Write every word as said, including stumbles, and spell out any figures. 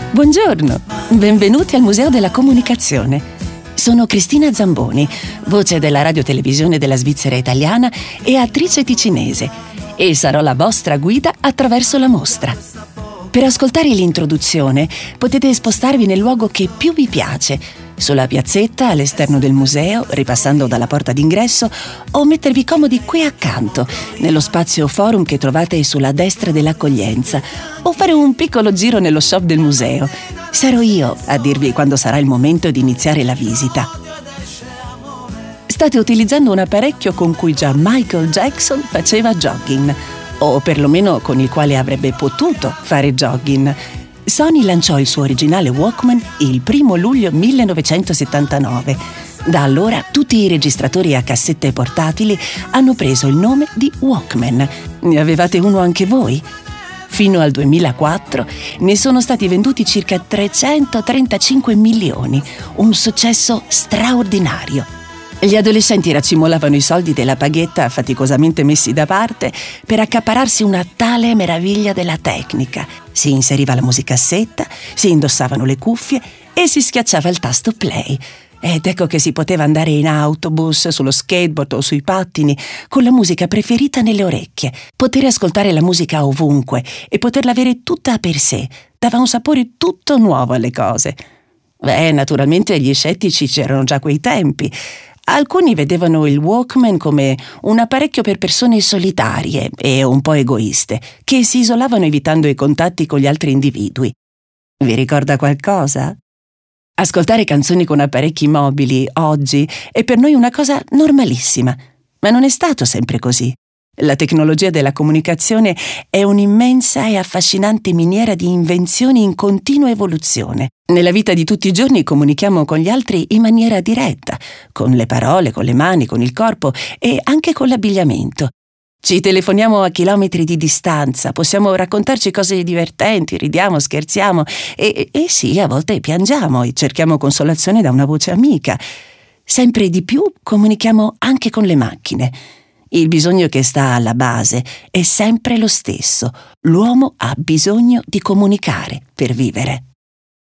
Buongiorno, benvenuti al Museo della Comunicazione. Sono Cristina Zamboni, voce della radiotelevisione della Svizzera italiana e attrice ticinese, e sarò la vostra guida attraverso la mostra. Per ascoltare l'introduzione potete spostarvi nel luogo che più vi piace, sulla piazzetta all'esterno del museo, ripassando dalla porta d'ingresso, o mettervi comodi qui accanto, nello spazio forum che trovate sulla destra dell'accoglienza, o fare un piccolo giro nello shop del museo. Sarò io a dirvi quando sarà il momento di iniziare la visita. State utilizzando un apparecchio con cui già Michael Jackson faceva jogging, o perlomeno con il quale avrebbe potuto fare jogging. Sony lanciò il suo originale Walkman il primo luglio millenovecentosettantanove. Da allora tutti i registratori a cassette portatili hanno preso il nome di Walkman. Ne avevate uno anche voi? Fino al duemilaquattro ne sono stati venduti circa trecentotrentacinque milioni, un successo straordinario. Gli adolescenti racimolavano i soldi della paghetta faticosamente messi da parte per accaparrarsi una tale meraviglia della tecnica. Si inseriva la musicassetta, si indossavano le cuffie e si schiacciava il tasto play. Ed ecco che si poteva andare in autobus, sullo skateboard o sui pattini, con la musica preferita nelle orecchie. Poter ascoltare la musica ovunque e poterla avere tutta per sé dava un sapore tutto nuovo alle cose. Beh, naturalmente gli scettici c'erano già a quei tempi. Alcuni vedevano il Walkman come un apparecchio per persone solitarie e un po' egoiste, che si isolavano evitando i contatti con gli altri individui. Vi ricorda qualcosa? Ascoltare canzoni con apparecchi mobili oggi è per noi una cosa normalissima, ma non è stato sempre così. La tecnologia della comunicazione è un'immensa e affascinante miniera di invenzioni in continua evoluzione. Nella vita di tutti i giorni comunichiamo con gli altri in maniera diretta, con le parole, con le mani, con il corpo e anche con l'abbigliamento. Ci telefoniamo a chilometri di distanza, possiamo raccontarci cose divertenti, ridiamo, scherziamo e, e sì, a volte piangiamo e cerchiamo consolazione da una voce amica. Sempre di più comunichiamo anche con le macchine. Il bisogno che sta alla base è sempre lo stesso. L'uomo ha bisogno di comunicare per vivere.